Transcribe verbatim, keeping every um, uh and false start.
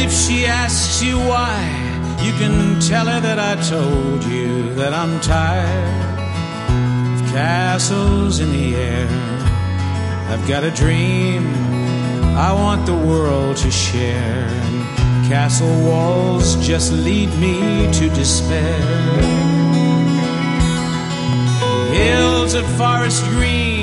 if she asks you why, you can tell her that I told you that I'm tired of castles in the air. I've got a dream I want the world to share, and castle walls just lead me to despair. Hills of forest green